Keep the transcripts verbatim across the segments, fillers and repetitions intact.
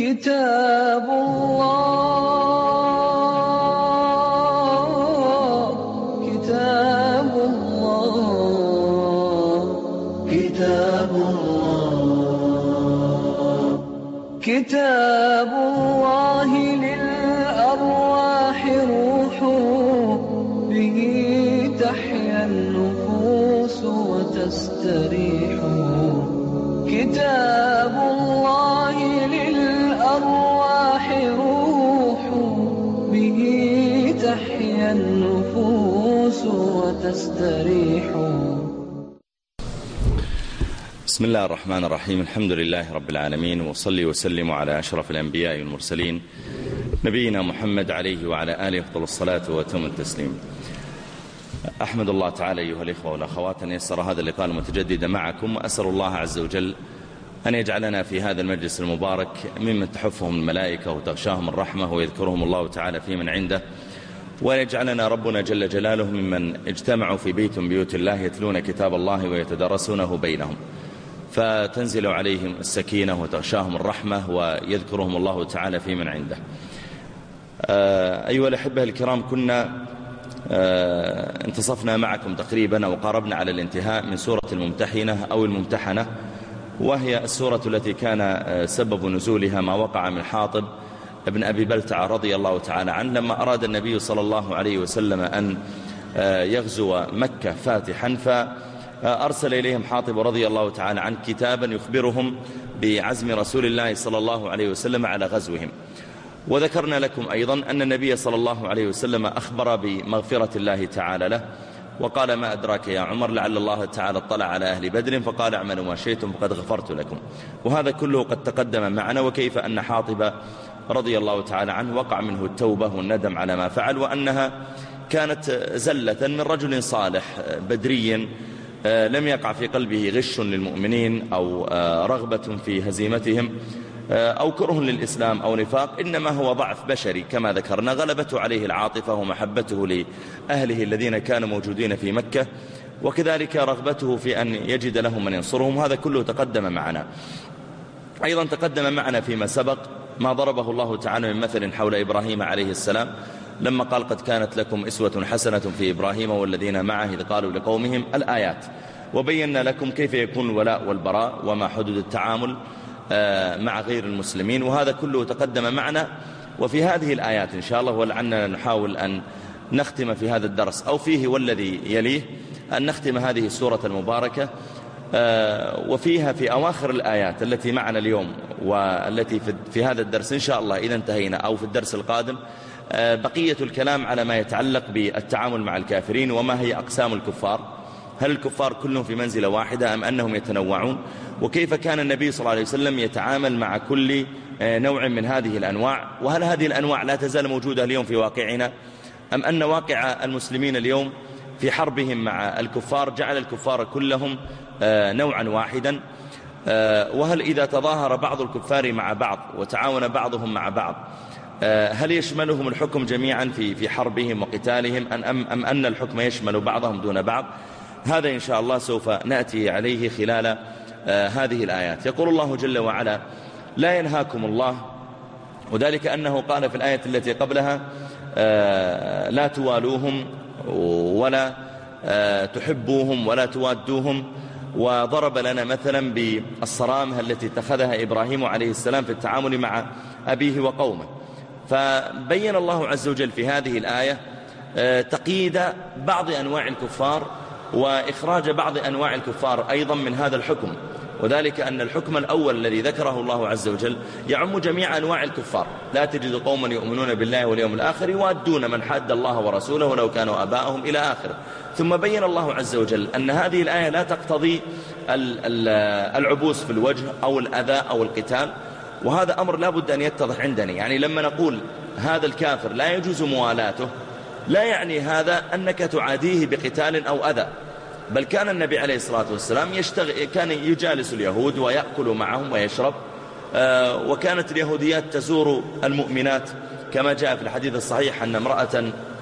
كتاب الله كتاب الله كتاب الله كتاب الله للأرواح روح به تحيا النفوس وتستريح كتاب الله للأرواح روح به تحيا النفوس وتستريح. بسم الله الرحمن الرحيم. الحمد لله رب العالمين، وصلي وسلم على أشرف الأنبياء والمرسلين نبينا محمد عليه وعلى آله أفضل الصلاة وأتم التسليم. أحمد الله تعالى أيها الإخوة والأخوات أن يسر هذا اللقاء المتجدد معكم، وأسأل الله عز وجل أن يجعلنا في هذا المجلس المبارك ممن تحفهم الملائكة وتغشاهم الرحمة ويذكرهم الله تعالى في من عنده، ويجعلنا ربنا جل جلاله ممن اجتمعوا في بيت من بيوت الله يتلون كتاب الله ويتدارسونه بينهم فتنزل عليهم السكينة وتغشاهم الرحمة ويذكرهم الله تعالى في من عنده. أيها الأحبة الكرام، كنا انتصفنا معكم تقريبا وقاربنا على الانتهاء من سورة الممتحنة أو الممتحنة، وهي السورة التي كان سبب نزولها ما وقع من حاطب ابن أبي بلتع رضي الله تعالى عنه لما أراد النبي صلى الله عليه وسلم أن يغزو مكة فاتحا، فأرسل إليهم حاطب رضي الله تعالى عنه كتابا يخبرهم بعزم رسول الله صلى الله عليه وسلم على غزوهم. وذكرنا لكم أيضا أن النبي صلى الله عليه وسلم أخبر بمغفرة الله تعالى له، وقال: ما أدراك يا عمر لعل الله تعالى اطلع على أهل بدر فقال: اعملوا ما شئتم فقد غفرت لكم. وهذا كله قد تقدم معنا، وكيف أن حاطب رضي الله تعالى عنه وقع منه التوبة والندم على ما فعل، وأنها كانت زلة من رجل صالح بدري لم يقع في قلبه غش للمؤمنين أو رغبة في هزيمتهم أو كره للإسلام أو نفاق، إنما هو ضعف بشري كما ذكرنا غلبته عليه العاطفة ومحبته لأهله الذين كانوا موجودين في مكة، وكذلك رغبته في أن يجد لهم من ينصرهم. هذا كله تقدم معنا. أيضا تقدم معنا فيما سبق ما ضربه الله تعالى من مثل حول إبراهيم عليه السلام لما قال: قد كانت لكم أسوة حسنة في إبراهيم والذين معه إذ قالوا لقومهم الآيات. وبينا لكم كيف يكون الولاء والبراء وما حدود التعامل مع غير المسلمين، وهذا كله تقدم معنا. وفي هذه الآيات إن شاء الله ولعلنا نحاول أن نختم في هذا الدرس أو فيه والذي يليه أن نختم هذه السورة المباركة، وفيها في أواخر الآيات التي معنا اليوم والتي في هذا الدرس إن شاء الله إذا انتهينا أو في الدرس القادم بقية الكلام على ما يتعلق بالتعامل مع الكافرين وما هي أقسام الكفار. هل الكفار كلهم في منزلة واحدة أم أنهم يتنوعون؟ وكيف كان النبي صلى الله عليه وسلم يتعامل مع كل نوع من هذه الأنواع؟ وهل هذه الأنواع لا تزال موجودة اليوم في واقعنا، أم أن واقع المسلمين اليوم في حربهم مع الكفار جعل الكفار كلهم نوعا واحدا؟ وهل إذا تظاهر بعض الكفار مع بعض وتعاون بعضهم مع بعض هل يشملهم الحكم جميعا في في حربهم وقتالهم أم, أم أن الحكم يشمل بعضهم دون بعض؟ هذا إن شاء الله سوف نأتي عليه خلال آه هذه الآيات. يقول الله جل وعلا: لا ينهاكم الله، وذلك أنه قال في الآية التي قبلها: آه لا توالوهم ولا آه تحبوهم ولا توادوهم، وضرب لنا مثلا بالصرامة التي اتخذها إبراهيم عليه السلام في التعامل مع أبيه وقومه. فبين الله عز وجل في هذه الآية آه تقييد بعض أنواع الكفار وإخراج بعض أنواع الكفار أيضا من هذا الحكم، وذلك أن الحكم الأول الذي ذكره الله عز وجل يعم جميع أنواع الكفار. لا تجد قوما يؤمنون بالله واليوم الآخر يوادون من حاد الله ورسوله ولو كانوا آباءهم إلى آخره. ثم بين الله عز وجل أن هذه الآية لا تقتضي العبوس في الوجه أو الأذى أو القتال، وهذا أمر لا بد أن يتضح عندنا. يعني لما نقول هذا الكافر لا يجوز موالاته لا يعني هذا أنك تعاديه بقتال أو أذى، بل كان النبي عليه الصلاة والسلام يشتغل كان يجالس اليهود ويأكل معهم ويشرب، آه وكانت اليهوديات تزور المؤمنات كما جاء في الحديث الصحيح أن امرأة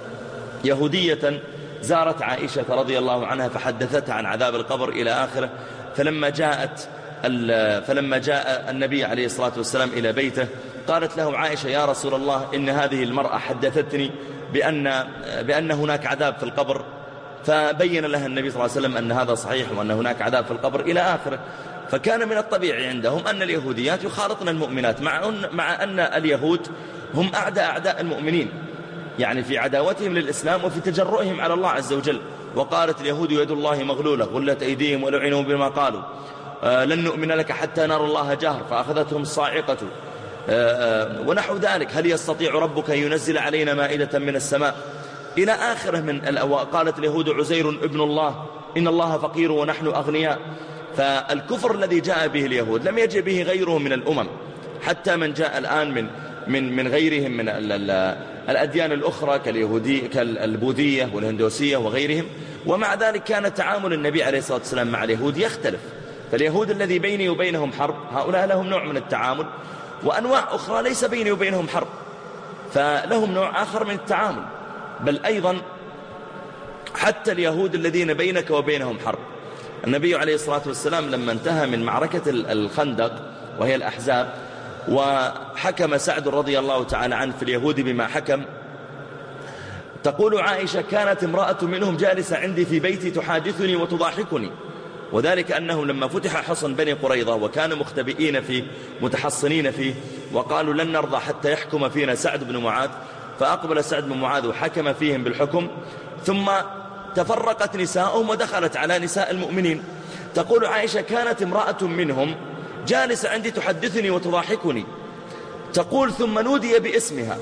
يهودية زارت عائشة رضي الله عنها فحدثتها عن عذاب القبر إلى آخره، فلما جاءت فلما جاء النبي عليه الصلاة والسلام إلى بيته قالت له عائشة: يا رسول الله، إن هذه المرأة حدثتني بأن, بأن هناك عذاب في القبر. فبين لها النبي صلى الله عليه وسلم أن هذا صحيح وأن هناك عذاب في القبر إلى آخره. فكان من الطبيعي عندهم أن اليهوديات يخالطن المؤمنات، مع أن, مع أن اليهود هم أعداء أعداء المؤمنين، يعني في عداوتهم للإسلام وفي تجرؤهم على الله عز وجل. وقالت اليهود: يد الله مغلولة غلت أيديهم ولعنوا بما قالوا، آه لن نؤمن لك حتى نرى الله جهر فأخذتهم الصاعقة، آه آه ونحو ذلك. هل يستطيع ربك أن ينزل علينا مائدة من السماء إلى آخره من الأواء. قالت اليهود: عزير ابن الله، إن الله فقير ونحن أغنياء. فالكفر الذي جاء به اليهود لم يجي به غيره من الأمم، حتى من جاء الآن من من من غيرهم من الأديان الأخرى كاليهودي كالبوذية والهندوسية وغيرهم. ومع ذلك كان تعامل النبي عليه الصلاة والسلام مع اليهود يختلف. فاليهود الذي بيني وبينهم حرب، هؤلاء لهم نوع من التعامل، وأنواع أخرى ليس بيني وبينهم حرب، فلهم نوع آخر من التعامل. بل أيضا حتى اليهود الذين بينك وبينهم حرب، النبي عليه الصلاة والسلام لما انتهى من معركة الخندق وهي الأحزاب، وحكم سعد رضي الله تعالى عنه في اليهود بما حكم، تقول عائشة: كانت امرأة منهم جالسة عندي في بيتي تحادثني وتضاحكني. وذلك أنهم لما فتح حصن بني قريظة وكانوا مختبئين فيه متحصنين فيه، وقالوا: لن نرضى حتى يحكم فينا سعد بن معاذ. فأقبل سعد بن معاذ وحكم فيهم بالحكم، ثم تفرقت نساؤهم ودخلت على نساء المؤمنين. تقول عائشة: كانت امرأة منهم جالسة عندي تحدثني وتضاحكني. تقول: ثم نودي باسمها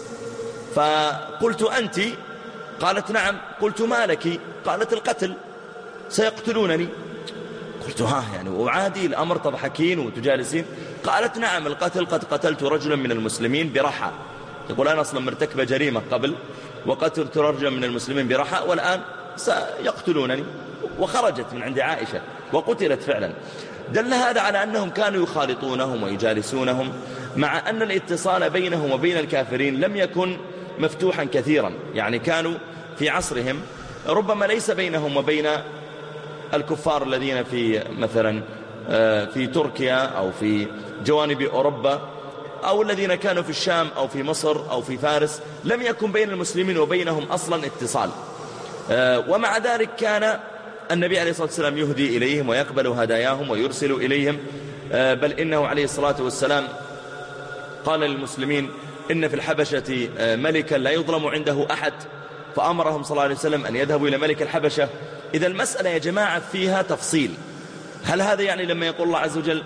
فقلت: أنت؟ قالت: نعم. قلت: ما لك؟ قالت: القتل، سيقتلونني. قلت: ها يعني وعادي الأمر تضحكين وتجالسين؟ قالت: نعم القتل، قد قتلت رجلا من المسلمين برحى. يقول: أنا أصلا مرتكب جريمة قبل وقتلت رجلا من المسلمين برحى، والآن سيقتلونني. وخرجت من عند عائشة وقتلت فعلا. دل هذا على أنهم كانوا يخالطونهم ويجالسونهم، مع أن الاتصال بينهم وبين الكافرين لم يكن مفتوحا كثيرا. يعني كانوا في عصرهم ربما ليس بينهم وبين الكفار الذين في مثلا في تركيا أو في جوانب أوروبا أو الذين كانوا في الشام أو في مصر أو في فارس، لم يكن بين المسلمين وبينهم أصلا اتصال. ومع ذلك كان النبي عليه الصلاة والسلام يهدي إليهم ويقبل هداياهم ويرسل إليهم، بل إنه عليه الصلاة والسلام قال للمسلمين: إن في الحبشة ملكا لا يظلم عنده أحد، فأمرهم صلى الله عليه وسلم أن يذهبوا إلى ملك الحبشة. إذا المسألة يا جماعة فيها تفصيل. هل هذا يعني لما يقول الله عز وجل: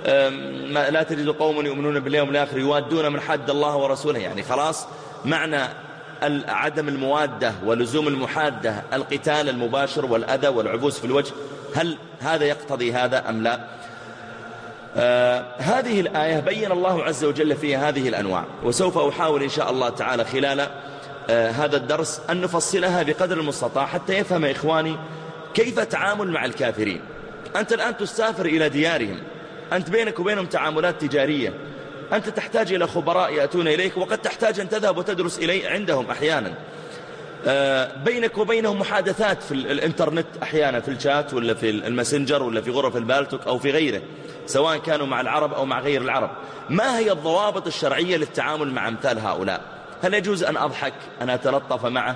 لا تجد قوم يؤمنون باليوم الآخر يوادون من حد الله ورسوله، يعني خلاص معنى عدم الموادة ولزوم المحادة القتال المباشر والأذى والعبوس في الوجه؟ هل هذا يقتضي هذا أم لا؟ آه هذه الآية بين الله عز وجل فيها هذه الأنواع، وسوف أحاول إن شاء الله تعالى خلال آه هذا الدرس أن نفصلها بقدر المستطاع حتى يفهم إخواني كيف تعامل مع الكافرين. أنت الآن تسافر إلى ديارهم، أنت بينك وبينهم تعاملات تجارية، أنت تحتاج إلى خبراء يأتون إليك، وقد تحتاج أن تذهب وتدرس إلي عندهم أحيانا. بينك وبينهم محادثات في الإنترنت أحيانا، في الشات ولا في الماسنجر ولا في غرف البالتوك أو في غيره، سواء كانوا مع العرب أو مع غير العرب. ما هي الضوابط الشرعية للتعامل مع أمثال هؤلاء؟ هل يجوز أن أضحك، أن أتلطف معه،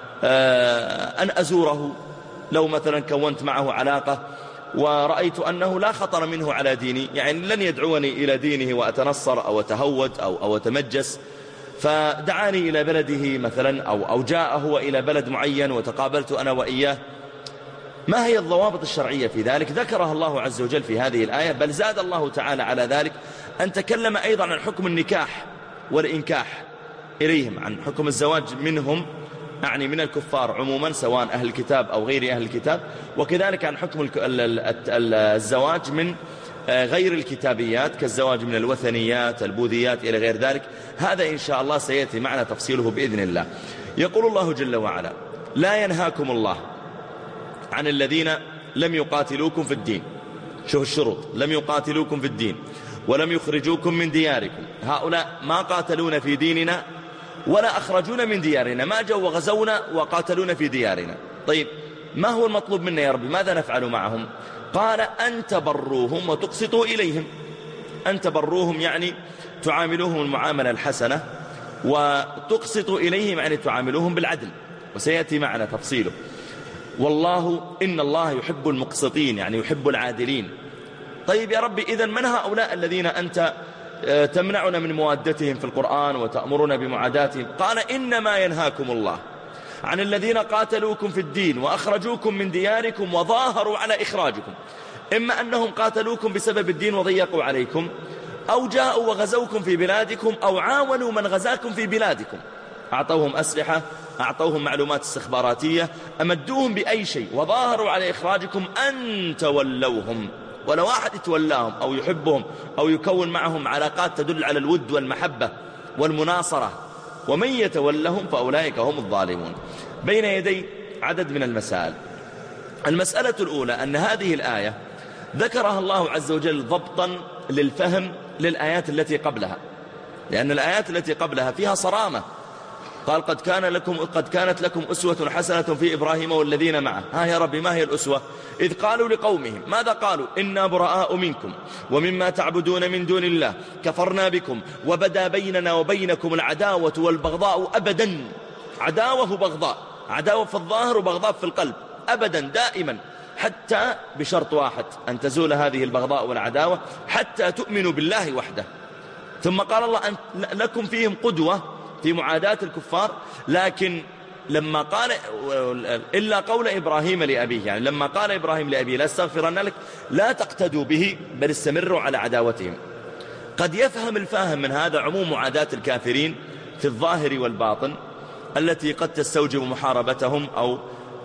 أن أزوره لو مثلا كونت معه علاقة ورأيت أنه لا خطر منه على ديني، يعني لن يدعوني إلى دينه وأتنصر أو أتهود أو, أو أتمجس، فدعاني إلى بلده مثلا أو, أو جاء هو إلى بلد معين وتقابلت أنا وإياه. ما هي الضوابط الشرعية في ذلك؟ ذكرها الله عز وجل في هذه الآية، بل زاد الله تعالى على ذلك أن تكلم أيضا عن حكم النكاح والإنكاح إليهم، عن حكم الزواج منهم، يعني من الكفار عموما سواء أهل الكتاب أو غير أهل الكتاب، وكذلك عن حكم الزواج من غير الكتابيات كالزواج من الوثنيات البوذيات إلى غير ذلك. هذا إن شاء الله سيأتي معنا تفصيله بإذن الله. يقول الله جل وعلا: لا ينهاكم الله عن الذين لم يقاتلوكم في الدين. شوف الشروط: لم يقاتلوكم في الدين ولم يخرجوكم من دياركم. هؤلاء ما قاتلون في ديننا ولا أخرجونا من ديارنا، ما جوا وغزونا وقاتلونا في ديارنا. طيب ما هو المطلوب منا يا ربي؟ ماذا نفعل معهم؟ قال أن تبروهم وتقسطوا إليهم. أن تبروهم يعني تعاملوهم المعاملة الحسنة، وتقسطوا إليهم يعني تعاملوهم بالعدل، وسيأتي معنا تفصيله. والله إن الله يحب المقسطين يعني يحب العادلين. طيب يا ربي، إذن من هؤلاء الذين أنت تمنعنا من موادتهم في القرآن وتأمرنا بمعاداتهم؟ قال إنما ينهاكم الله عن الذين قاتلوكم في الدين وأخرجوكم من دياركم وظاهروا على إخراجكم، إما أنهم قاتلوكم بسبب الدين وضيقوا عليكم، أو جاءوا وغزوكم في بلادكم، أو عاونوا من غزاكم في بلادكم، أعطوهم أسلحة، أعطوهم معلومات استخباراتية، أمدوهم بأي شيء، وظاهروا على إخراجكم أن تولوهم. ولا واحد يتولاهم أو يحبهم أو يكون معهم علاقات تدل على الود والمحبة والمناصرة، ومن يتولهم فأولئك هم الظالمون. بين يدي عدد من المسائل. المسألة الأولى أن هذه الآية ذكرها الله عز وجل ضبطا للفهم للآيات التي قبلها، لأن الآيات التي قبلها فيها صرامة. قال قد كان لكم قد كانت لكم أسوة حسنة في إبراهيم والذين معه. ها يا ربي، ما هي الأسوة؟ إذ قالوا لقومهم، ماذا قالوا؟ إنا براء منكم ومما تعبدون من دون الله كفرنا بكم وبدا بيننا وبينكم العداوة والبغضاء أبدا. عداوة وبغضاء، عداوة في الظاهر وبغضاء في القلب، أبدا دائما، حتى بشرط واحد، أن تزول هذه البغضاء والعداوة حتى تؤمنوا بالله وحده. ثم قال الله أن لكم فيهم قدوة في معاداة الكفار، لكن لما قال إلا قول إبراهيم لأبيه، يعني لما قال إبراهيم لأبيه لا استغفرن لك، لا تقتدوا به بل استمروا على عداوتهم. قد يفهم الفاهم من هذا عموم معاداة الكافرين في الظاهر والباطن التي قد تستوجب محاربتهم أو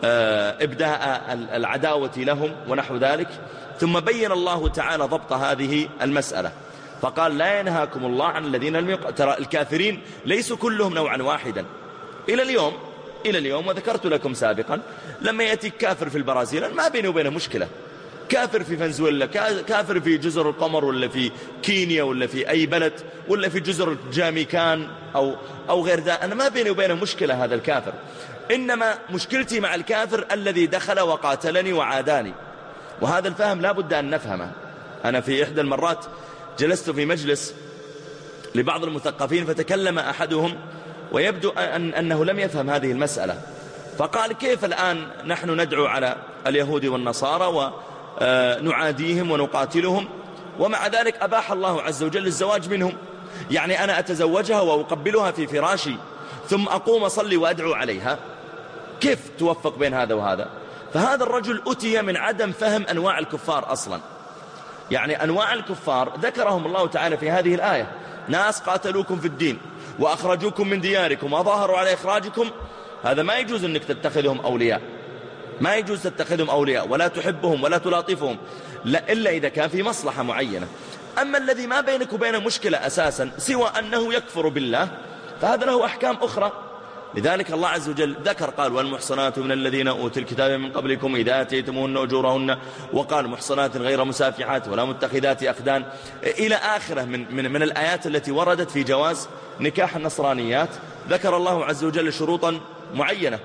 إبداء العداوة لهم ونحو ذلك. ثم بين الله تعالى ضبط هذه المسألة فقال لا ينهاكم الله عن الذين لم يق... ترى الكافرين ليسوا كلهم نوعا واحدا. إلى اليوم إلى اليوم وذكرت لكم سابقا، لما يأتي كافر في البرازيل ما بينه وبينه مشكلة، كافر في فنزويلا، كافر في جزر القمر، ولا في كينيا، ولا في أي بلد، ولا في جزر الجاميكان أو, أو غير ذا، أنا ما بيني وبينه مشكلة هذا الكافر. إنما مشكلتي مع الكافر الذي دخل وقاتلني وعاداني، وهذا الفهم لا بد أن نفهمه. أنا في إحدى المرات جلست في مجلس لبعض المثقفين فتكلم أحدهم ويبدو أن أنه لم يفهم هذه المسألة، فقال كيف الآن نحن ندعو على اليهود والنصارى ونعاديهم ونقاتلهم، ومع ذلك أباح الله عز وجل الزواج منهم، يعني أنا أتزوجها وأقبلها في فراشي ثم أقوم أصلي وأدعو عليها، كيف توفق بين هذا وهذا؟ فهذا الرجل أتي من عدم فهم أنواع الكفار أصلا. يعني أنواع الكفار ذكرهم الله تعالى في هذه الآية، ناس قاتلوكم في الدين وأخرجوكم من دياركم وظاهروا على إخراجكم، هذا ما يجوز أنك تتخذهم أولياء، ما يجوز تتخذهم أولياء ولا تحبهم ولا تلاطفهم، لا إلا إذا كان في مصلحة معينة. أما الذي ما بينك وبينه مشكلة أساسا سوى أنه يكفر بالله فهذا له أحكام أخرى. لذلك الله عز وجل ذكر قال والمحصنات من الذين أوتوا الكتاب من قبلكم إذا آتيتموهن أجورهن، وقال محصنات غير مسافحات ولا متخذات أخدان، إلى آخره من, من, من الآيات التي وردت في جواز نكاح النصرانيات. ذكر الله عز وجل شروطا معينة،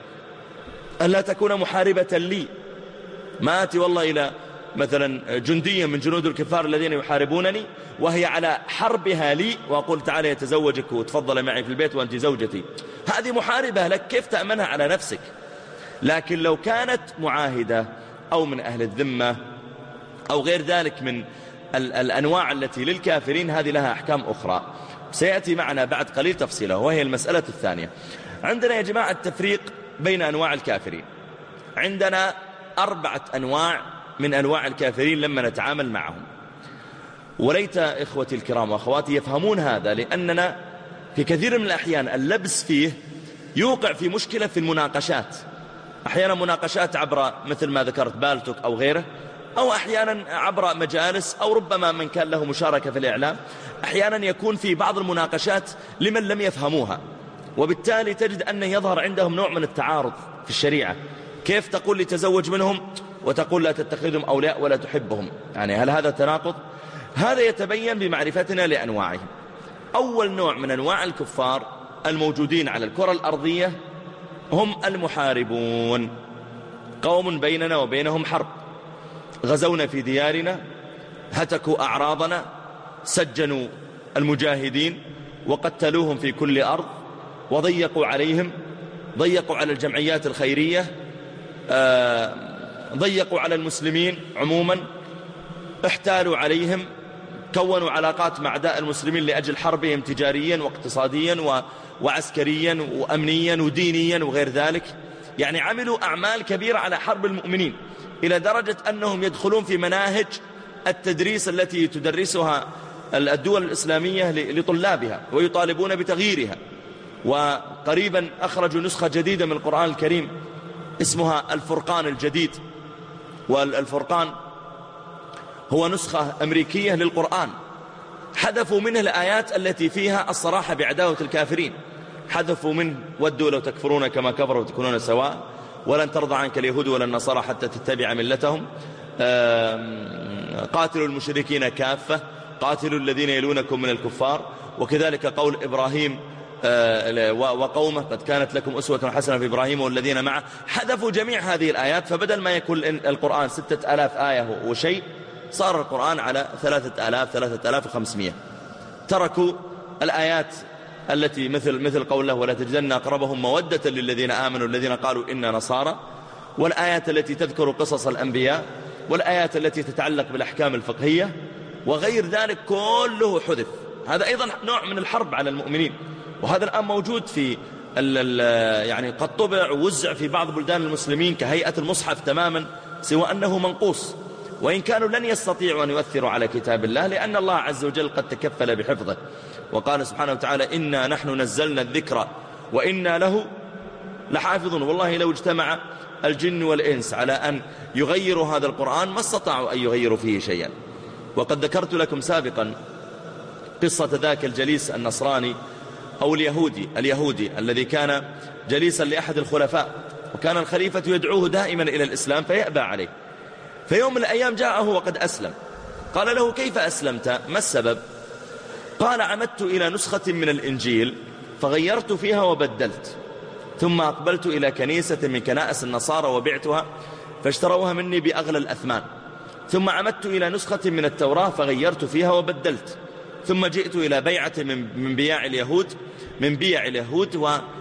ألا تكون محاربة لي، ما أتي والله إلى مثلا جنديا من جنود الكفار الذين يحاربونني وهي على حربها لي وأقول تعالى يتزوجك وتفضل معي في البيت وأنت زوجتي، هذه محاربة لك، كيف تأمنها على نفسك؟ لكن لو كانت معاهدة أو من أهل الذمة أو غير ذلك من ال الأنواع التي للكافرين هذه لها أحكام أخرى سيأتي معنا بعد قليل تفصيلها، وهي المسألة الثانية. عندنا يا جماعة التفريق بين أنواع الكافرين، عندنا أربعة أنواع من أنواع الكافرين لما نتعامل معهم، وليت إخوتي الكرام وأخواتي يفهمون هذا، لأننا في كثير من الأحيان اللبس فيه يوقع في مشكلة في المناقشات، أحيانا مناقشات عبر مثل ما ذكرت بالتوك أو غيره، أو أحيانا عبر مجالس، أو ربما من كان له مشاركة في الإعلام، أحيانا يكون في بعض المناقشات لمن لم يفهموها، وبالتالي تجد أن يظهر عندهم نوع من التعارض في الشريعة. كيف تقول لي تزوج منهم وتقول لا تتخذهم أولياء ولا تحبهم؟ يعني هل هذا تناقض؟ هذا يتبين بمعرفتنا لأنواعهم. أول نوع من أنواع الكفار الموجودين على الكرة الأرضية هم المحاربون. قوم بيننا وبينهم حرب، غزونا في ديارنا، هتكوا أعراضنا، سجنوا المجاهدين وقتلوهم في كل أرض، وضيقوا عليهم، ضيقوا على الجمعيات الخيرية، ضيقوا على المسلمين عموما، احتالوا عليهم، كونوا علاقات مع أعداء المسلمين لأجل حربهم تجاريا واقتصاديا وعسكريا وأمنيا ودينيا وغير ذلك. يعني عملوا أعمال كبيرة على حرب المؤمنين، إلى درجة أنهم يدخلون في مناهج التدريس التي تدرسها الدول الإسلامية لطلابها ويطالبون بتغييرها. وقريبا أخرجوا نسخة جديدة من القرآن الكريم اسمها الفرقان الجديد، والفرقان هو نسخة أمريكية للقرآن، حذفوا منه الآيات التي فيها الصراحة بعداوة الكافرين، حذفوا منه ودوا لو تكفرون كما كفروا وتكونون سواء ولن ترضى عنك اليهود ولا النصارى حتى تتبع ملتهم، قاتلوا المشركين كافة، قاتلوا الذين يلونكم من الكفار. وكذلك قول إبراهيم وقومه قد كانت لكم أسوة حسنة في إبراهيم والذين معه، حذفوا جميع هذه الآيات، فبدل ما يكون القرآن ستة آلاف آية وشيء صار القرآن على ثلاثة آلاف ثلاثة آلاف وخمسمائة. تركوا الآيات التي مثل مثل قوله ولا تجدن أقربهم مودة للذين آمنوا الذين قالوا إنا نصارى، والآيات التي تذكر قصص الأنبياء، والآيات التي تتعلق بالأحكام الفقهية وغير ذلك كله حذف. هذا أيضا نوع من الحرب على المؤمنين، وهذا الآن موجود في يعني قد طبع ووزع في بعض بلدان المسلمين كهيئة المصحف تماما، سوى أنه منقوص، وإن كانوا لن يستطيعوا أن يؤثروا على كتاب الله، لأن الله عز وجل قد تكفل بحفظه. وقال سبحانه وتعالى إنا نحن نزلنا الذكر وإنا له لحافظون. والله لو اجتمع الجن والإنس على أن يغيروا هذا القرآن ما استطاعوا أن يغيروا فيه شيئا. وقد ذكرت لكم سابقا قصة ذاك الجليس النصراني أو اليهودي اليهودي الذي كان جليسا لأحد الخلفاء، وكان الخليفة يدعوه دائما إلى الإسلام فيأبى عليه. في يوم من الأيام جاءه وقد أسلم، قال له كيف أسلمت؟ ما السبب؟ قال عمدت إلى نسخة من الإنجيل فغيرت فيها وبدلت، ثم أقبلت إلى كنيسة من كنائس النصارى وبعتها فاشتروها مني بأغلى الأثمان، ثم عمدت إلى نسخة من التوراة فغيرت فيها وبدلت، ثم جئت إلى بيعة من من بياع اليهود من بيع اليهود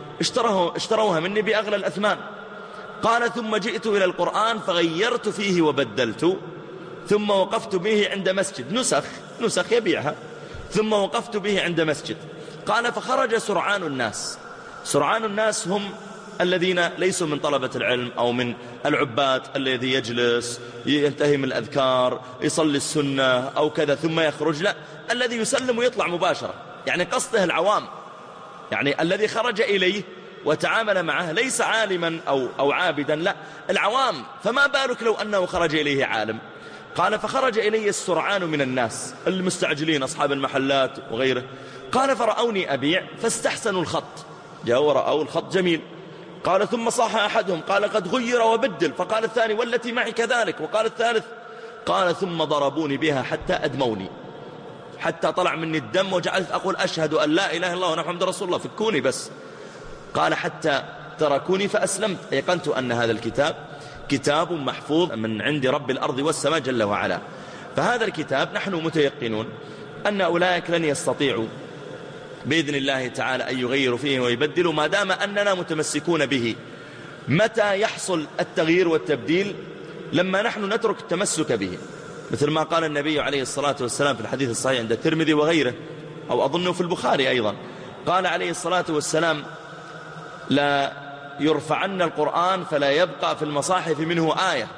واشتروها مني بأغلى الأثمان. قال ثم جئت إلى القرآن فغيرت فيه وبدلت، ثم وقفت به عند مسجد، نسخ نسخ يبيعها، ثم وقفت به عند مسجد. قال فخرج سرعان الناس، سرعان الناس هم الذين ليسوا من طلبة العلم أو من العباد، الذي يجلس ينتهي من الأذكار يصلي السنة أو كذا ثم يخرج، لا، الذي يسلم ويطلع مباشرة، يعني قصده العوام، يعني الذي خرج إليه وتعامل معه ليس عالما أو, أو عابدا، لا، العوام، فما بالك لو أنه خرج إليه عالم. قال فخرج إلي السرعان من الناس المستعجلين أصحاب المحلات وغيره. قال فرأوني أبيع فاستحسنوا الخط، جاءوا ورأوا الخط جميل. قال ثم صاح أحدهم قال قد غير وبدل، فقال الثاني والتي معي كذلك، وقال الثالث. قال ثم ضربوني بها حتى أدموني، حتى طلع مني الدم وجعلت أقول أشهد أن لا إله إلا الله وأن محمد رسول الله، فكوني بس. قال حتى تركوني فأسلمت، أيقنت أن هذا الكتاب كتاب محفوظ من عند رب الأرض والسماء جل وعلا. فهذا الكتاب نحن متيقنون أن أولئك لن يستطيعوا بإذن الله تعالى أن يغيروا فيه ويبدلوا ما دام أننا متمسكون به. متى يحصل التغيير والتبديل؟ لما نحن نترك التمسك به، مثل ما قال النبي عليه الصلاة والسلام في الحديث الصحيح عند الترمذي وغيره، أو أظنه في البخاري أيضا، قال عليه الصلاة والسلام لا يرفعن القرآن فلا يبقى في المصاحف منه آية.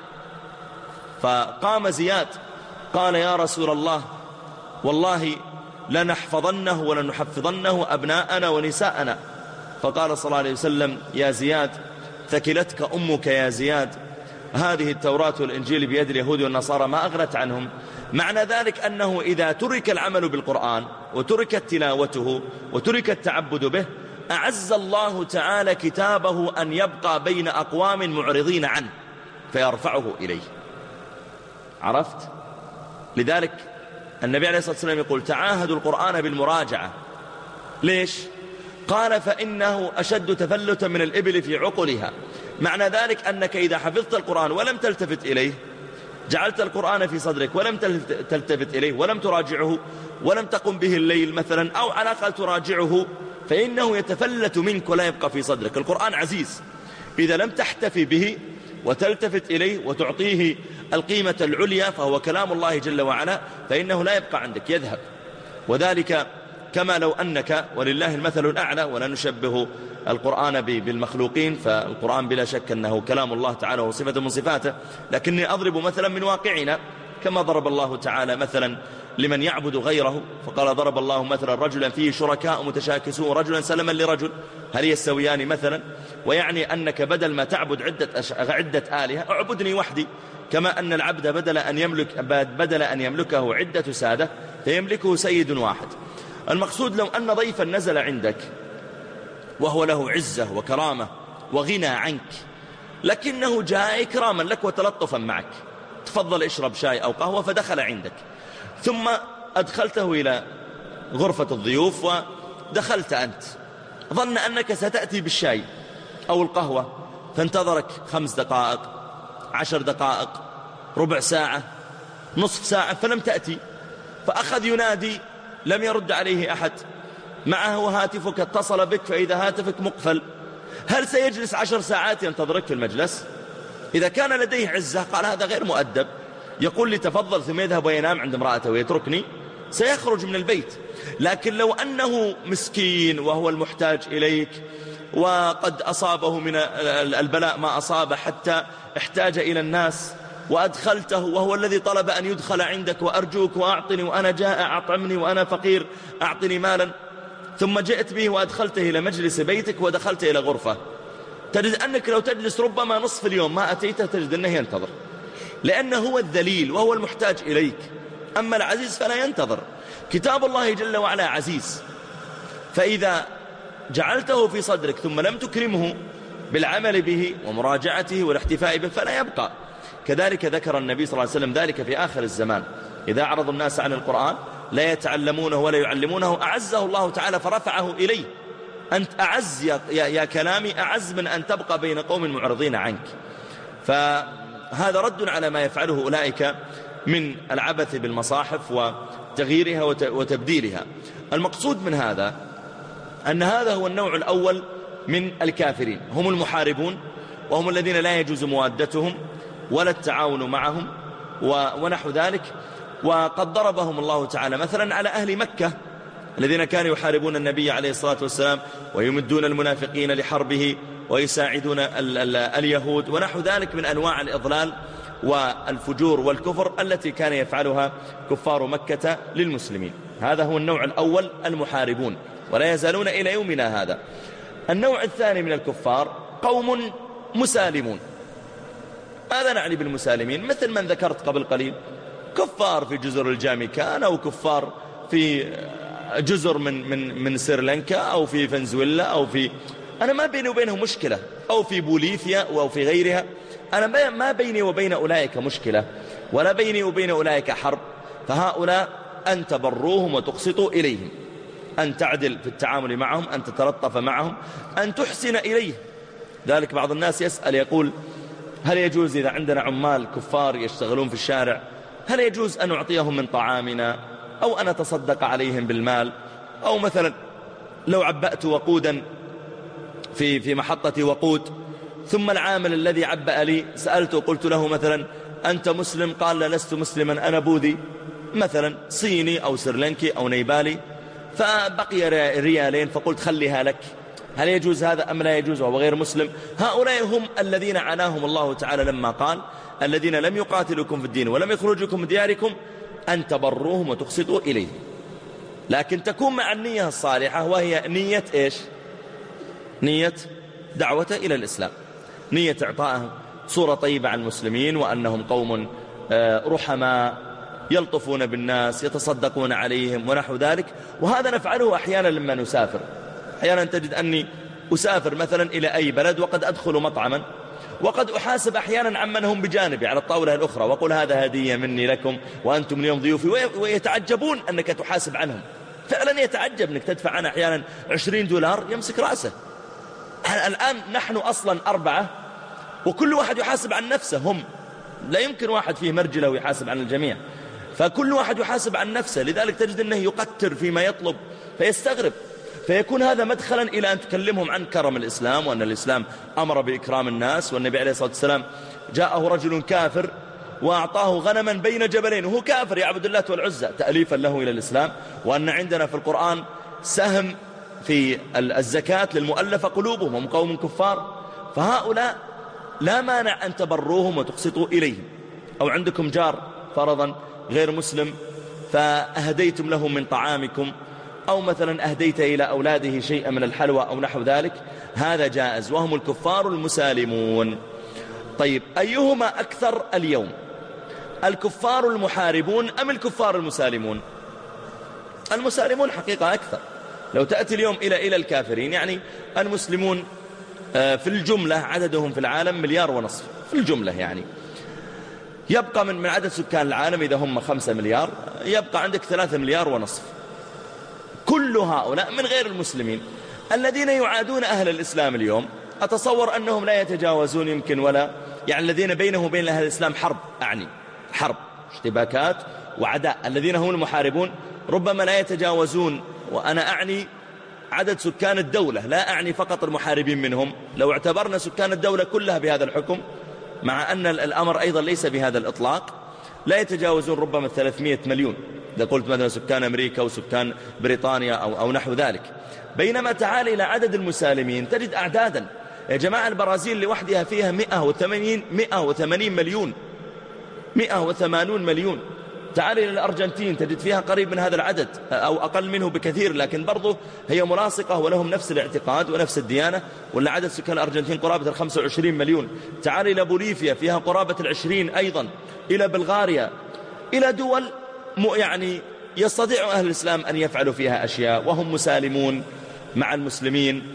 فقام زياد قال يا رسول الله والله لنحفظنه ولنحفظنه أبناءنا ونساءنا. فقال صلى الله عليه وسلم يا زياد ثكلتك أمك يا زياد، هذه التوراة والإنجيل بيد اليهود والنصارى ما أغنت عنهم. معنى ذلك أنه إذا ترك العمل بالقرآن وتركت تلاوته وترك التعبد به، أعز الله تعالى كتابه أن يبقى بين أقوام معرضين عنه فيرفعه إليه. عرفت؟ لذلك النبي عليه الصلاة والسلام يقول تعاهدوا القرآن بالمراجعة. ليش؟ قال فإنه أشد تفلتا من الإبل في عقلها، معنى ذلك أنك إذا حفظت القرآن ولم تلتفت إليه، جعلت القرآن في صدرك ولم تلتفت إليه ولم تراجعه ولم تقم به الليل مثلا، أو على الأقل تراجعه، فإنه يتفلت منك ولا يبقى في صدرك. القرآن عزيز، إذا لم تحتفي به وتلتفت إليه وتعطيه القيمة العليا فهو كلام الله جل وعلا، فإنه لا يبقى عندك، يذهب. وذلك كما لو أنك، ولله المثل الأعلى، ولا نشبه القرآن بالمخلوقين، فالقرآن بلا شك أنه كلام الله تعالى وصفة من صفاته، لكني أضرب مثلا من واقعنا، كما ضرب الله تعالى مثلا لمن يعبد غيره، فقال ضرب الله مثلا رجلا فيه شركاء متشاكسون رجلا سلما لرجل هل يستويان مثلا، ويعني أنك بدل ما تعبد عدة, عدة آلهة اعبدني وحدي، كما أن العبد بدل أن يملك, بدل أن يملكه عدة سادة فيملكه سيد واحد. المقصود لو أن ضيفا نزل عندك وهو له عزة وكرامة وغنى عنك، لكنه جاء إكراما لك وتلطفا معك، تفضل اشرب شاي أو قهوة، فدخل عندك، ثم أدخلته إلى غرفة الضيوف ودخلت أنت، ظن أنك ستأتي بالشاي أو القهوة، فانتظرك خمس دقائق، عشر دقائق، ربع ساعة، نصف ساعة، فلم تأتي، فأخذ ينادي، لم يرد عليه أحد، معه هاتفك اتصل بك فإذا هاتفك مقفل، هل سيجلس عشر ساعات ينتظرك في المجلس؟ إذا كان لديه عزة قال هذا غير مؤدب، يقول لي تفضل ثم يذهب وينام عند امرأته ويتركني، سيخرج من البيت. لكن لو أنه مسكين وهو المحتاج إليك وقد أصابه من البلاء ما أصاب حتى احتاج إلى الناس، وأدخلته وهو الذي طلب أن يدخل عندك، وأرجوك وأعطني وأنا جائع أطعمني وأنا فقير أعطني مالا، ثم جئت به وأدخلته إلى مجلس بيتك ودخلت إلى غرفة، تجد أنك لو تجلس ربما نصف اليوم ما أتيته تجد أنه ينتظر، لأنه هو الذليل وهو المحتاج إليك. أما العزيز فلا ينتظر. كتاب الله جل وعلا عزيز، فإذا جعلته في صدرك ثم لم تكرمه بالعمل به ومراجعته والاحتفاء به فلا يبقى. كذلك ذكر النبي صلى الله عليه وسلم ذلك في آخر الزمان، إذا أعرض الناس عن القرآن لا يتعلمونه ولا يعلمونه أعزه الله تعالى فرفعه إليه، أنت أعز يا, يا كلامي، أعز من أن تبقى بين قوم معرضين عنك. فهذا رد على ما يفعله أولئك من العبث بالمصاحف وتغييرها وتبديلها. المقصود من هذا أن هذا هو النوع الأول من الكافرين، هم المحاربون، وهم الذين لا يجوز موادتهم ولا التعاون معهم ونحو ذلك. وقد ضربهم الله تعالى مثلا على أهل مكة الذين كانوا يحاربون النبي عليه الصلاة والسلام ويمدون المنافقين لحربه ويساعدون ال ال اليهود ونحو ذلك من أنواع الإضلال والفجور والكفر التي كان يفعلها كفار مكة للمسلمين. هذا هو النوع الأول، المحاربون، ولا يزالون إلى يومنا هذا. النوع الثاني من الكفار قوم مسالمون. ماذا نعني بالمسالمين؟ مثل من ذكرت قبل قليل، كفار في جزر الجاميكان أو كفار في جزر من من من سريلانكا أو في فنزويلا أو في، أنا ما بيني وبينهم مشكلة، أو في بوليفيا أو في غيرها، أنا ما بيني وبين أولئك مشكلة ولا بيني وبين أولئك حرب. فهؤلاء أن تبروهم وتقسطوا إليهم، أن تعدل في التعامل معهم، أن تتلطف معهم، أن تحسن إليه. ذلك بعض الناس يسأل يقول هل يجوز إذا عندنا عمال كفار يشتغلون في الشارع هل يجوز أن نعطيهم من طعامنا أو أن أتصدق عليهم بالمال؟ أو مثلا لو عبأت وقودا في في محطة وقود، ثم العامل الذي عبأ لي سألته قلت له مثلا أنت مسلم؟ قال لا لست مسلما أنا بوذي مثلا، صيني أو سريلانكي أو نيبالي، فبقي ريالين فقلت خليها لك، هل يجوز هذا أم لا يجوز وهو غير مسلم؟ هؤلاء هم الذين عناهم الله تعالى لما قال الذين لم يقاتلوكم في الدين ولم يخرجوكم من دياركم أن تبروهم وتقسطوا إليهم. لكن تكون مع النية الصالحة، وهي نية إيش؟ نية دعوة إلى الإسلام، نية إعطائهم صورة طيبة عن المسلمين وأنهم قوم رحماء يلطفون بالناس يتصدقون عليهم ونحو ذلك. وهذا نفعله أحيانا لما نسافر. أحيانا تجد أني أسافر مثلا إلى أي بلد وقد أدخل مطعما وقد أحاسب أحيانا عمن هم بجانبي على الطاولة الأخرى وأقول هذا هدية مني لكم وأنتم اليوم ضيوفي، ويتعجبون أنك تحاسب عنهم. فعلا يتعجب أنك تدفع عنه أحيانا عشرين دولار يمسك رأسه. الآن نحن أصلا أربعة وكل واحد يحاسب عن نفسه. هم لا يمكن واحد فيه مرجلة ويحاسب عن الجميع، فكل واحد يحاسب عن نفسه. لذلك تجد أنه يقتر فيما يطلب فيستغرب، فيكون هذا مدخلا إلى أن تكلمهم عن كرم الإسلام، وأن الإسلام أمر بإكرام الناس، والنبي عليه الصلاة والسلام جاءه رجل كافر وأعطاه غنما بين جبلين، وهو كافر يعبد الله والعزى تأليفا له إلى الإسلام، وأن عندنا في القرآن سهم في الزكاة للمؤلفة قلوبهم، هم قوم كفار. فهؤلاء لا مانع أن تبروهم وتقسطوا إليهم. أو عندكم جار فرضا غير مسلم فأهديتم له من طعامكم، أو مثلا أهديت إلى أولاده شيئا من الحلوى أو نحو ذلك، هذا جائز، وهم الكفار المسالمون. طيب أيهما أكثر اليوم، الكفار المحاربون أم الكفار المسالمون؟ المسالمون حقيقة أكثر. لو تأتي اليوم إلى إلى الكافرين، يعني المسلمون في الجملة عددهم في العالم مليار ونصف في الجملة، يعني يبقى من من عدد سكان العالم إذا هم خمسة مليار يبقى عندك ثلاثة مليار ونصف. كل هؤلاء من غير المسلمين الذين يعادون أهل الإسلام اليوم، أتصور أنهم لا يتجاوزون يمكن ولا يعني الذين بينه وبين أهل الإسلام حرب، أعني حرب اشتباكات وعداء، الذين هم المحاربون ربما لا يتجاوزون، وأنا أعني عدد سكان الدولة، لا أعني فقط المحاربين منهم. لو اعتبرنا سكان الدولة كلها بهذا الحكم، مع أن الأمر أيضا ليس بهذا الإطلاق، لا يتجاوزون ربما ثلاثمائة مليون إذا قلت مثلا سكان أمريكا وسكان بريطانيا أو, أو نحو ذلك. بينما تعال إلى عدد المسالمين تجد أعدادا. يا جماعة البرازيل لوحدها فيها مئة وثمانين مليون، مئة وثمانون مليون. تعال إلى الأرجنتين تجد فيها قريب من هذا العدد أو أقل منه بكثير، لكن برضو هي ملاصقة ولهم نفس الاعتقاد ونفس الديانة، ولا عدد سكان الأرجنتين قرابة الخمسة وعشرين مليون. تعال إلى بوليفيا فيها قرابة العشرين أيضا، إلى بلغاريا، إلى دول يعني يستطيع أهل الإسلام أن يفعلوا فيها أشياء وهم مسالمون مع المسلمين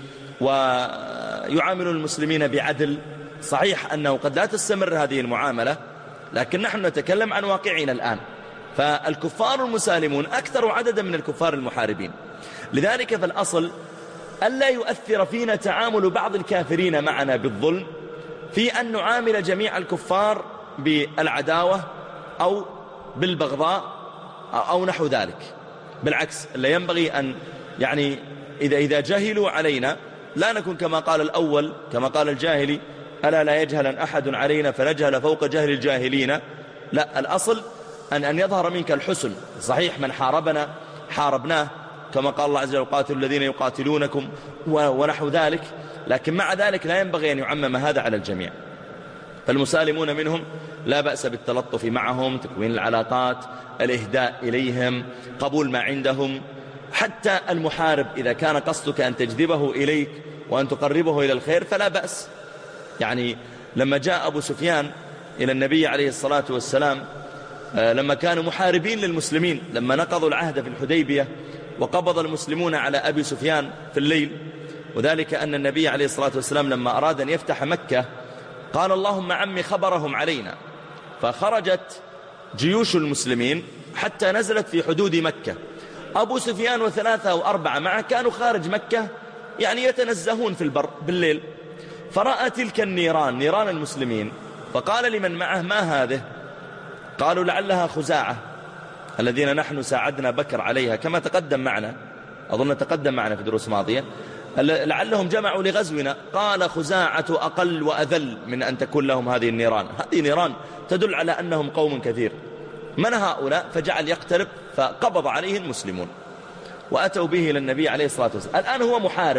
ويعاملون المسلمين بعدل. صحيح أنه قد لا تستمر هذه المعاملة، لكن نحن نتكلم عن واقعنا الآن. فالكفار المسالمون أكثر عددا من الكفار المحاربين. لذلك فالأصل ألا يؤثر فينا تعامل بعض الكافرين معنا بالظلم في أن نعامل جميع الكفار بالعداوة أو بالبغضاء أو نحو ذلك. بالعكس، لا ينبغي أن يعني إذا, إذا جهلوا علينا لا نكون كما قال الأول، كما قال الجاهلي: ألا لا يجهل أحد علينا فنجهل فوق جهل الجاهلين. لا، الأصل أن, أن يظهر منك الحسن. صحيح من حاربنا حاربناه، كما قال الله عز وجل: قاتلوا الذين يقاتلونكم ونحو ذلك، لكن مع ذلك لا ينبغي أن يعمم هذا على الجميع. فالمسالمون منهم لا بأس بالتلطف معهم، تكوين العلاقات، الإهداء إليهم، قبول ما عندهم. حتى المحارب إذا كان قصدك أن تجذبه إليك وأن تقربه إلى الخير فلا بأس. يعني لما جاء أبو سفيان إلى النبي عليه الصلاة والسلام لما كانوا محاربين للمسلمين، لما نقضوا العهد في الحديبية وقبض المسلمون على أبي سفيان في الليل، وذلك أن النبي عليه الصلاة والسلام لما أراد أن يفتح مكة قال: اللهم عمي خبرهم علينا. فخرجت جيوش المسلمين حتى نزلت في حدود مكة. أبو سفيان وثلاثة أو أربعة معه كانوا خارج مكة يعني يتنزهون في البر بالليل، فرأى تلك النيران، نيران المسلمين، فقال لمن معه: ما هذه؟ قالوا: لعلها خزاعة الذين نحن ساعدنا بكر عليها، كما تقدم معنا، أظن تقدم معنا في دروس ماضية، لعلهم جمعوا لغزونا. قال: خزاعة أقل وأذل من أن تكون لهم هذه النيران. هذه نيران تدل على أنهم قوم كثير. من هؤلاء؟ فجعل يقترب، فقبض عليه المسلمون وأتوا به إلى النبي عليه الصلاة والسلام. الآن هو محارب،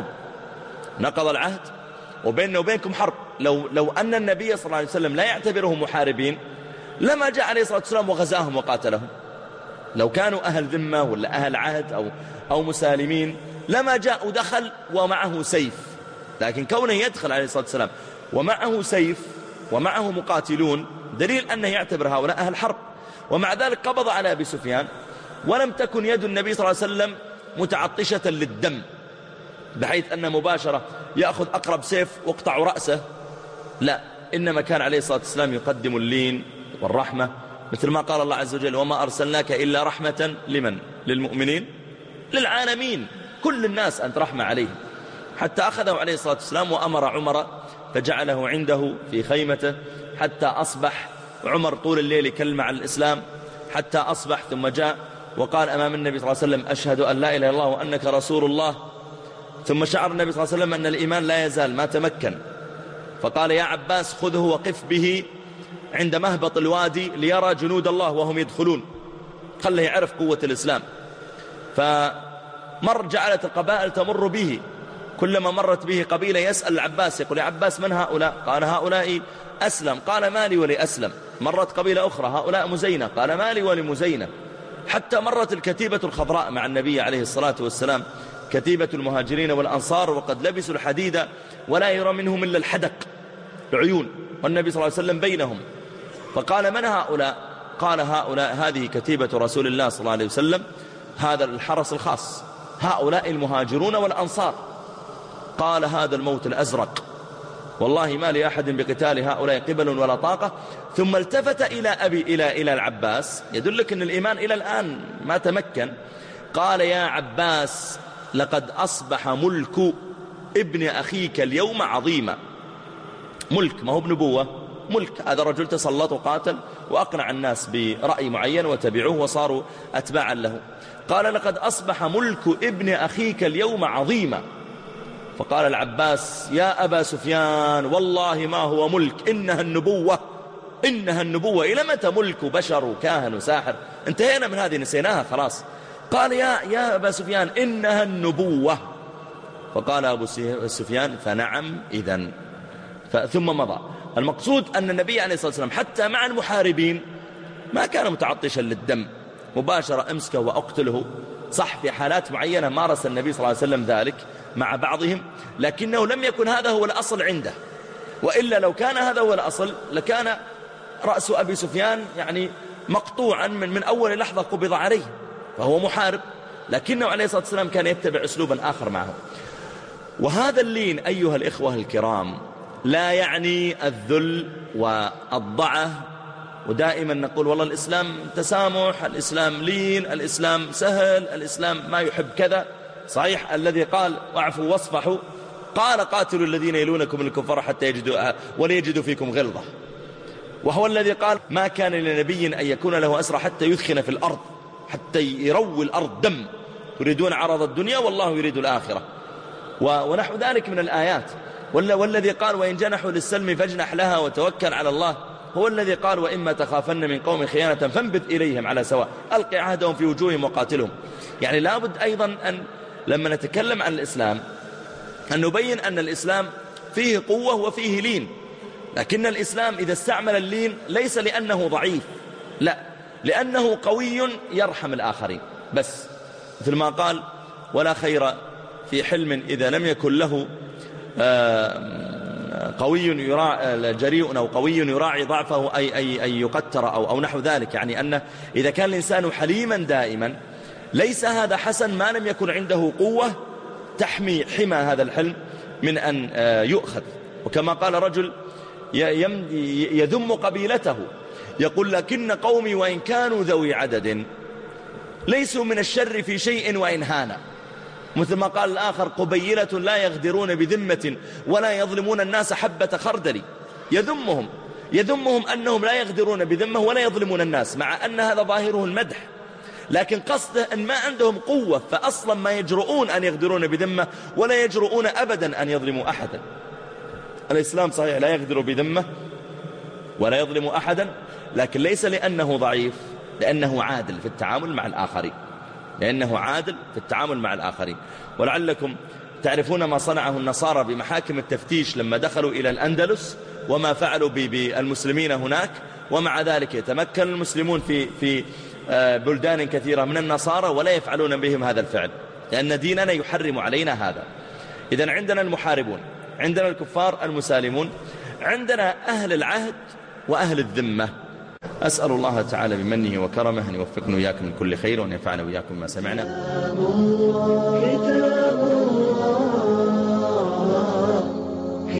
نقض العهد وبيننا وبينكم حرب. لو, لو أن النبي صلى الله عليه وسلم لا يعتبرهم محاربين لما جاء عليه الصلاة والسلام وغزاهم وقاتلهم. لو كانوا أهل ذمة ولا أهل عهد أو, أو مسالمين لما جاء ودخل ومعه سيف، لكن كونه يدخل عليه الصلاة والسلام ومعه سيف ومعه مقاتلون دليل أنه يعتبر هؤلاء أهل حرب. ومع ذلك قبض على أبي سفيان، ولم تكن يد النبي صلى الله عليه وسلم متعطشة للدم بحيث أن مباشرة يأخذ أقرب سيف واقطع رأسه، لا، إنما كان عليه الصلاة والسلام يقدم اللين والرحمة، مثل ما قال الله عز وجل: وما أرسلناك إلا رحمة لمن؟ للمؤمنين، للعالمين، كل الناس أنت رحمة عليهم. حتى أخذه عليه الصلاة والسلام وأمر عمر فجعله عنده في خيمته حتى أصبح. عمر طول الليل يكلم عن الإسلام حتى أصبح، ثم جاء وقال أمام النبي صلى الله عليه وسلم أشهد أن لا إله إلا الله وأنك رسول الله. ثم شعر النبي صلى الله عليه وسلم أن الإيمان لا يزال ما تمكن، فقال يا عباس خذه وقف به عند مهبط الوادي ليرى جنود الله وهم يدخلون، خله يعرف قوة الإسلام. فمر جعلت القبائل تمر به، كلما مرت به قبيلة يسأل العباس يقول يا عباس من هؤلاء؟ قال هؤلاء أسلم. قال مالي ولأسلم. مرت قبيلة أخرى هؤلاء مزينة. قال مالي ولمزينة. حتى مرت الكتيبة الخضراء مع النبي عليه الصلاة والسلام، كتيبة المهاجرين والأنصار، وقد لبسوا الحديد ولا يرى منهم إلا الحدق العيون، والنبي صلى الله عليه وسلم بينهم. فقال من هؤلاء؟ قال هؤلاء هذه كتيبة رسول الله صلى الله عليه وسلم، هذا الحرس الخاص، هؤلاء المهاجرون والأنصار. قال هذا الموت الأزرق، والله ما لأحد بقتال هؤلاء قبل ولا طاقة. ثم التفت إلى أبي إلى إلى العباس، يدلك أن الإيمان إلى الآن ما تمكن. قال يا عباس لقد أصبح ملك ابن أخيك اليوم عظيما. ملك ما هو بنبوة، ملك. هذا رجل تسلط وقاتل وأقنع الناس برأي معين وتبعوه وصاروا أتباعا له. قال لقد أصبح ملك ابن أخيك اليوم عظيما. فقال العباس يا أبا سفيان والله ما هو ملك، إنها النبوة، إنها النبوة. إلى متى ملك بشر وكاهن وساحر؟ انتهينا من هذه، نسيناها خلاص. قال يا, يا أبا سفيان إنها النبوة. فقال أبو سفيان فنعم إذن. ثم مضى. المقصود أن النبي عليه الصلاة والسلام حتى مع المحاربين ما كان متعطشا للدم مباشرة امسكه وأقتله. صح في حالات معينة مارس النبي صلى الله عليه وسلم ذلك مع بعضهم، لكنه لم يكن هذا هو الأصل عنده، وإلا لو كان هذا هو الأصل لكان رأس أبي سفيان يعني مقطوعا من, من أول لحظة قبض عليه، فهو محارب. لكنه عليه الصلاة والسلام كان يتبع أسلوبا آخر معه. وهذا اللين أيها الإخوة الكرام لا يعني الذل والضعة. ودائما نقول والله الإسلام تسامح، الإسلام لين، الإسلام سهل، الإسلام ما يحب كذا. صحيح الذي قال واعفوا واصفحوا قال قاتلوا الذين يلونكم من الكفار حتى يجدوا وليجدوا فيكم غلظة، وهو الذي قال ما كان لنبي أن يكون له أسرى حتى يثخن في الأرض، حتى يروي الأرض دم. تريدون عرض الدنيا والله يريد الآخرة، ونحو ذلك من الآيات. والذي قال وإن جنحوا للسلم فاجنح لها وتوكل على الله، هو الذي قال وإما تخافن من قوم خيانة فانبذ إليهم على سواء ألقي عهدهم في وجوههم وقاتلهم. يعني لابد أيضا أن لما نتكلم عن الإسلام أن نبين أن الإسلام فيه قوة وفيه لين، لكن الإسلام إذا استعمل اللين ليس لأنه ضعيف، لا، لأنه قوي يرحم الآخرين بس. مثل ما قال ولا خير في حلم إذا لم يكن له قوي يراعي جريء أو قوي يراعي ضعفه أي, أي, أي يقتر أو, أو نحو ذلك. يعني أن إذا كان الإنسان حليما دائما ليس هذا حسن ما لم يكن عنده قوة تحمي حمى هذا الحلم من أن يؤخذ. وكما قال رجل يذم قبيلته يقول لكن قومي وإن كانوا ذوي عدد ليسوا من الشر في شيء وإن هانا. مثل ما قال الآخر قبيلة لا يغدرون بذمة ولا يظلمون الناس حبة خردل. يذمهم يذمهم أنهم لا يغدرون بذمة ولا يظلمون الناس، مع أن هذا ظاهره المدح، لكن قصده أن ما عندهم قوة، فأصلا ما يجرؤون أن يغدرون بذمة ولا يجرؤون أبدا أن يظلموا أحدا. الإسلام صحيح لا يغدر بذمة ولا يظلم أحدا، لكن ليس لأنه ضعيف، لأنه عادل في التعامل مع الآخرين، لأنه عادل في التعامل مع الآخرين. ولعلكم تعرفون ما صنعه النصارى بمحاكم التفتيش لما دخلوا إلى الأندلس وما فعلوا بالمسلمين هناك، ومع ذلك يتمكن المسلمون في في بلدان كثيرة من النصارى ولا يفعلون بهم هذا الفعل، لأن ديننا يحرم علينا هذا. إذن عندنا المحاربون، عندنا الكفار المسالمون، عندنا أهل العهد وأهل الذمة. أسأل الله تعالى بمنه وكرمه أن يوفقنا وإياكم من كل خير وأن ينفعنا وإياكم ما سمعنا.